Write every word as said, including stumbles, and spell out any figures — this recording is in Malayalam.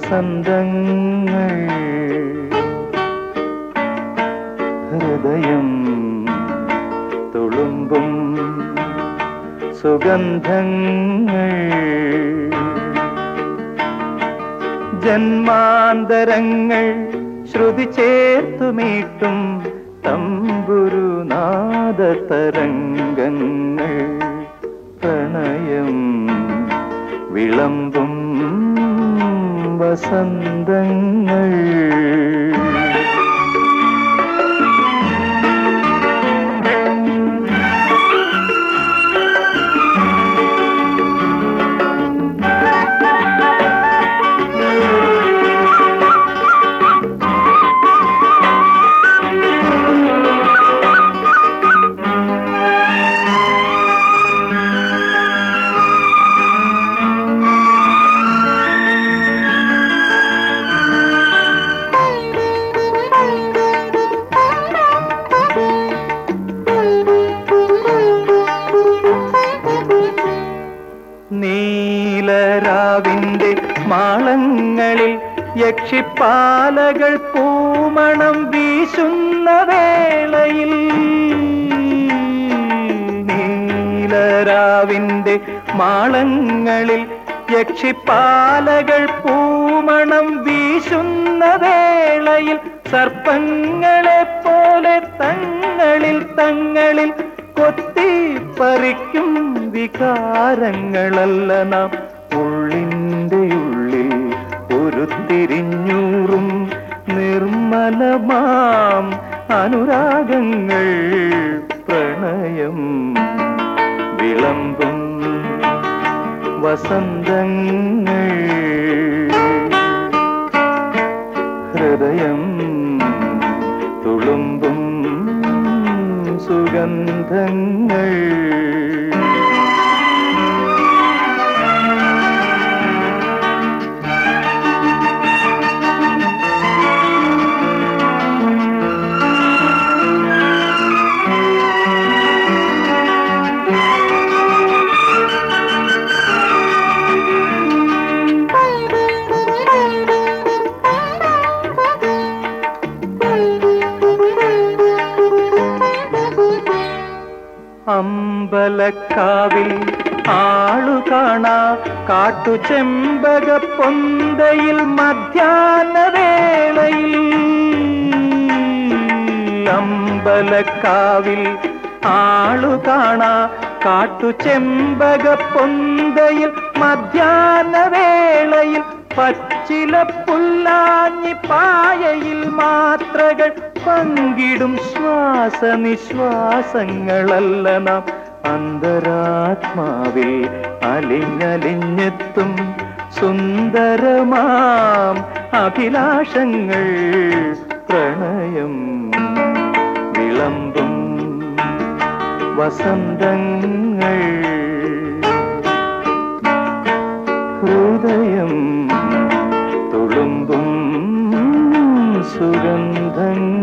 വസന്തങ്ങൾ ഹൃദയം തുളുമ്പും സുഗന്ധങ്ങൾ ജന്മാന്തരങ്ങൾ ശ്രുതി ചേർത്തുമീട്ടും തമ്പുരുനാദ തരംഗങ്ങൾ പ്രണയം വിളമ്പും വസന്തങ്ങൾ നീലരാവിന്റെ മാളങ്ങളിൽ യക്ഷിപ്പാലകൾ പൂമണം വീശുന്ന വേളയിൽ നീലരാവിന്റെ മാളങ്ങളിൽ യക്ഷിപ്പാലകൾ പൂമണം വീശുന്ന വേളയിൽ സർപ്പങ്ങളെ പോലെ തങ്ങളിൽ തങ്ങളിൽ കൊത്തിപ്പറിക്കും വികാരങ്ങളല്ല നാം ഉള്ളിൻ്റെ ഉള്ളിൽ ഉരുത്തിരിഞ്ഞൂറും നിർമ്മലമാം അനുരാഗങ്ങൾ പ്രണയം വിളമ്പും വസന്തങ്ങൾ ഹൃദയം തുളുമ്പും സുഗന്ധങ്ങൾ അമ്പലക്കാവിൽ ആളു കാണാ കാട്ടുചെമ്പക പൊന്തയിൽ മധ്യാഹ്നവേളയിൽ അമ്പലക്കാവിൽ ആളു കാണാ കാട്ടുചെമ്പക പൊന്തയിൽ മധ്യാഹ്നവേളയിൽ പച്ചില പുല്ലാഞ്ഞി പായയിൽ മാത്രകൾ പങ്കിടും ശ്വാസനിശ്വാസങ്ങളല്ല നാം അന്തരാത്മാവിൽ അലിഞ്ഞലിഞ്ഞെത്തും സുന്ദരമാം അഭിലാഷങ്ങൾ പ്രണയം വിളമ്പും വസന്തങ്ങൾ ഹൃദയം തുളുമ്പും സുഗന്ധങ്ങൾ